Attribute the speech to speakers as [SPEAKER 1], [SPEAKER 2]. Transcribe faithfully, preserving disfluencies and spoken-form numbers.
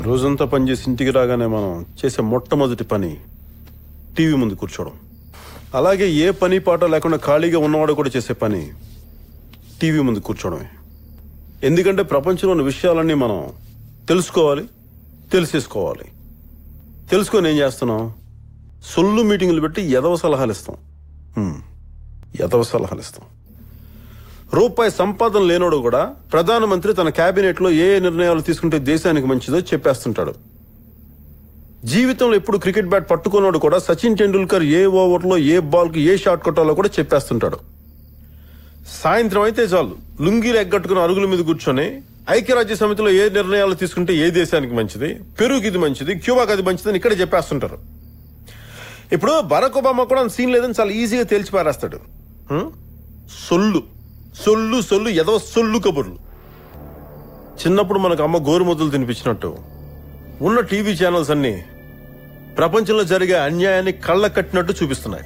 [SPEAKER 1] రోజంతా పనిచేసి ఇంటికి రాగానే మనం చేసే మొట్టమొదటి పని టీవీ ముందు కూర్చోవడం. అలాగే ఏ పని పాట లేకుండా ఖాళీగా ఉన్నవాడు కూడా చేసే పని టీవీ ముందు కూర్చోవడమే. ఎందుకంటే ప్రపంచంలో ఉన్న విషయాలన్నీ మనం తెలుసుకోవాలి, తెలిసేసుకోవాలి. తెలుసుకొని ఏం చేస్తున్నాం? సొల్లు మీటింగులు పెట్టి ఎదవ సలహాలు ఇస్తాం. ఎదవ సలహాలు ఇస్తాం. రూపాయి సంపాదన లేనోడు కూడా ప్రధానమంత్రి తన క్యాబినెట్ లో ఏ ఏ నిర్ణయాలు తీసుకుంటే దేశానికి మంచిదో చెప్పేస్తుంటాడు. జీవితంలో ఎప్పుడు క్రికెట్ బ్యాట్ పట్టుకున్నాడు కూడా సచిన్ టెండూల్కర్ ఏ ఓవర్లో ఏ బాల్ కి ఏ షాట్ కొట్టాలో కూడా చెప్పేస్తుంటాడు. సాయంత్రం అయితే చాలు లుంగీలు ఎగ్గట్టుకుని అరుగుల మీద కూర్చొని ఐక్యరాజ్య సమితిలో ఏ నిర్ణయాలు తీసుకుంటే ఏ దేశానికి మంచిది, పెరుగు ఇది మంచిది, క్యూబాకి అది మంచిదని ఇక్కడ చెప్పేస్తుంటారు. ఇప్పుడు బరాక్ ఒబామా కూడా సీన్ లేదని చాలా ఈజీగా తేల్చి పారేస్తాడు. సొల్లు సొల్లు సొల్లు ఎదవ సొల్లు కబుర్లు. చిన్నప్పుడు మనకు అమ్మ గోరుముద్దలు తినిపించినట్టు ఉన్న టీవీ ఛానల్స్ అన్ని ప్రపంచంలో జరిగే అన్యాయాన్ని కళ్ళ కట్టినట్టు చూపిస్తున్నాయి.